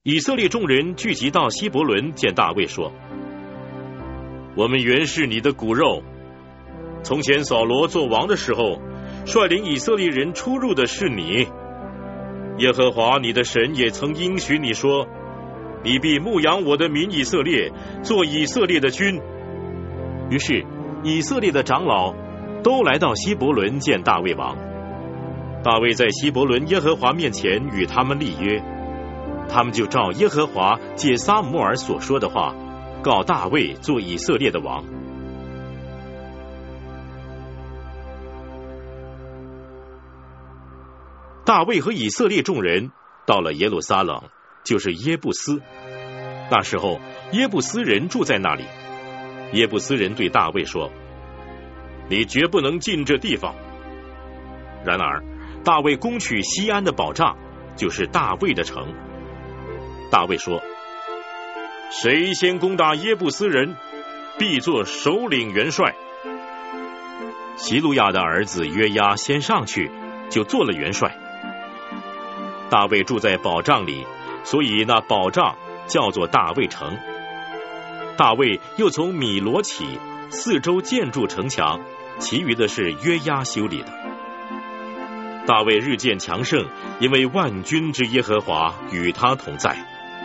以色列众人聚集到希伯伦，见大卫说：我们原是你的骨肉，从前扫罗做王的时候，率领以色列人出入的是你。耶和华你的神也曾应许你说，你必牧养我的民以色列，做以色列的君。于是以色列的长老都来到希伯伦见大卫王。大卫在希伯伦耶和华面前与他们立约，他们就照耶和华借撒母耳所说的话，告大卫做以色列的王。大卫和以色列众人到了耶路撒冷，就是耶布斯。那时候耶布斯人住在那里。耶布斯人对大卫说：你绝不能进这地方。然而大卫攻取西安的保障，就是大卫的城。大卫说：谁先攻打耶布斯人，必做首领元帅。希路亚的儿子约押先上去，就做了元帅。大卫住在保障里，所以那保障叫做大卫城。大卫又从米罗起，四周建筑城墙，其余的是约押修理的。大卫日渐强盛，因为万军之耶和华与他同在。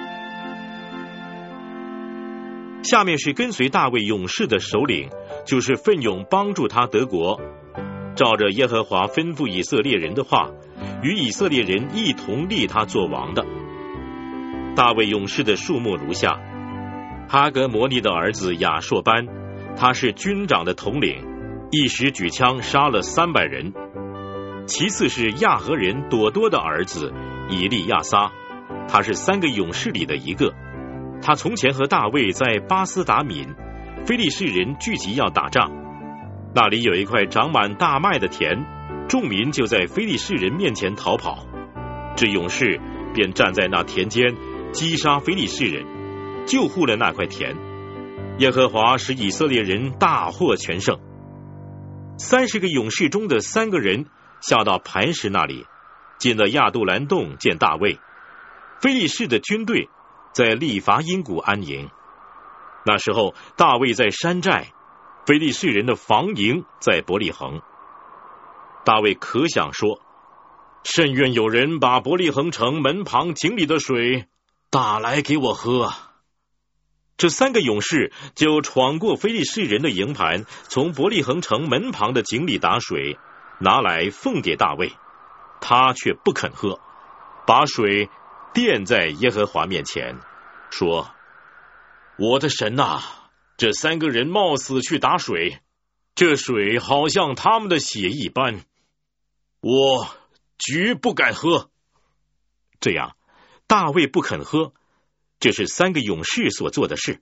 下面是跟随大卫勇士的首领，就是奋勇帮助他得国，照着耶和华吩咐以色列人的话，与以色列人一同立他做王的。大卫勇士的数目如下：哈格摩尼的儿子亚硕班，他是军长的统领，一时举枪杀了300人。其次是亚和人朵多的儿子以利亚撒，他是3个勇士里的一个。他从前和大卫在巴斯达敏，非利士人聚集要打仗，那里有一块长满大麦的田，众民就在非利士人面前逃跑，这勇士便站在那田间击杀非利士人，救护了那块田。耶和华使以色列人大获全胜。30个勇士中的3个人下到磐石那里，进了亚杜兰洞见大卫。非利士的军队在利伐因谷安营。那时候大卫在山寨，非利士人的防营在伯利恒。大卫可想说，甚愿有人把伯利恒城门旁井里的水打来给我喝。这3个勇士就闯过非利士人的营盘，从伯利恒城门旁的井里打水，拿来奉给大卫，他却不肯喝，把水奠在耶和华面前，说：我的神啊，这3个人冒死去打水，这水好像他们的血一般，我绝不敢喝。这样大卫不肯喝，这是3个勇士所做的事。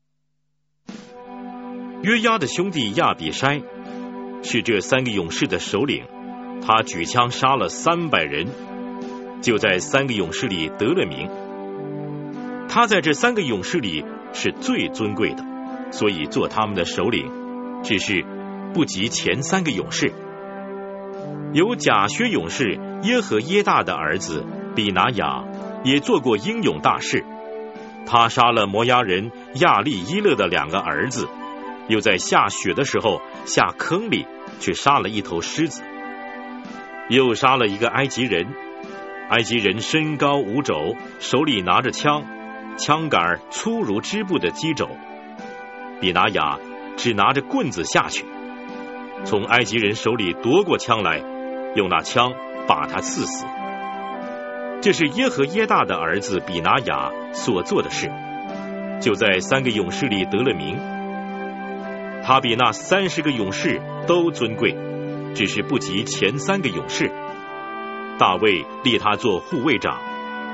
约押的兄弟亚比筛是这3个勇士的首领，他举枪杀了300人，就在3个勇士里得了名。他在这3个勇士里是最尊贵的，所以做他们的首领，只是不及前3个勇士。有甲薛勇士耶和耶大的儿子比拿雅，也做过英勇大事。他杀了摩押人亚利伊勒的2个儿子，又在下雪的时候下坑里去杀了一头狮子，又杀了一个埃及人。埃及人身高5肘，手里拿着枪，枪杆粗如织布的机肘。比拿雅只拿着棍子下去，从埃及人手里夺过枪来，用那枪把他刺死。这是耶和耶大的儿子比拿雅所做的事，就在3个勇士里得了名。他比那30个勇士都尊贵，只是不及前3个勇士。大卫立他做护卫长。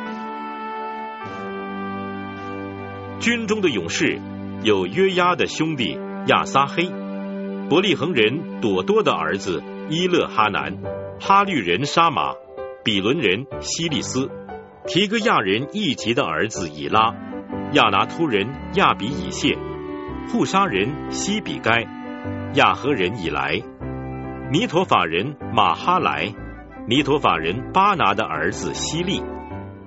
军中的勇士有约押的兄弟亚撒黑，伯利恒人朵多的儿子伊勒哈南，哈律人沙马，比伦人希利斯，提哥亚人一吉的儿子以拉，亚拿突人亚比以谢，户沙人西比该，亚和人以来，尼陀法人马哈莱，尼陀法人巴拿的儿子希利，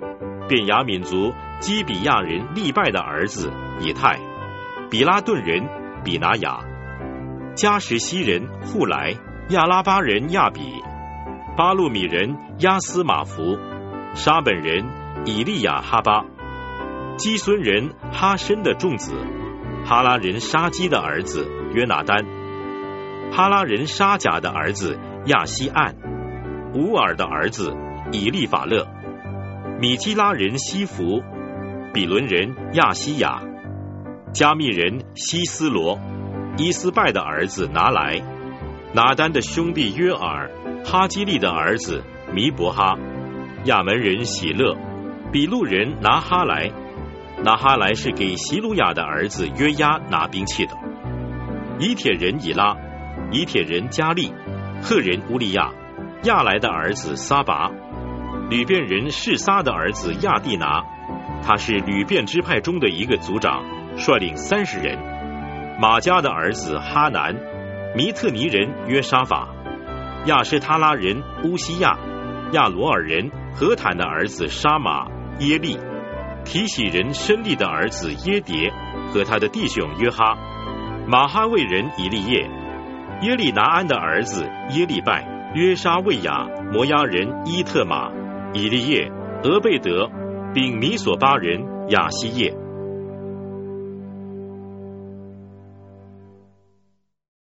便雅悯族基比亚人利拜的儿子以太，比拉顿人比拿雅，加什西人户莱，亚拉巴人亚比，巴路米人亚斯马弗，沙本人以利亚哈巴，基孙人哈申的众子，哈拉人沙基的儿子约拿丹，哈拉人沙甲的儿子亚西岸，乌尔的儿子以利法勒，米基拉人西弗，比伦人亚西亚，加密人西斯罗，伊斯拜的儿子拿来，拿丹的兄弟约尔，哈基利的儿子弥伯哈，亚门人喜乐，比路人拿哈来，拿哈来是给席鲁雅的儿子约押拿兵器的，以铁人以拉，以铁人加利，赫人乌利亚，亚来的儿子撒拔，吕遍人示撒的儿子亚蒂拿，他是吕遍支派中的一个族长，率领30人，马加的儿子哈南，弥特尼人约沙法，亚施他拉人乌西亚，亚罗尔人何坦的儿子沙马耶利，提喜人申利的儿子耶迭和他的弟兄约哈，马哈卫人以利叶，耶利拿安的儿子耶利拜，约沙卫雅，摩押人伊特玛，以利叶，俄贝德，并米索巴人亚西叶。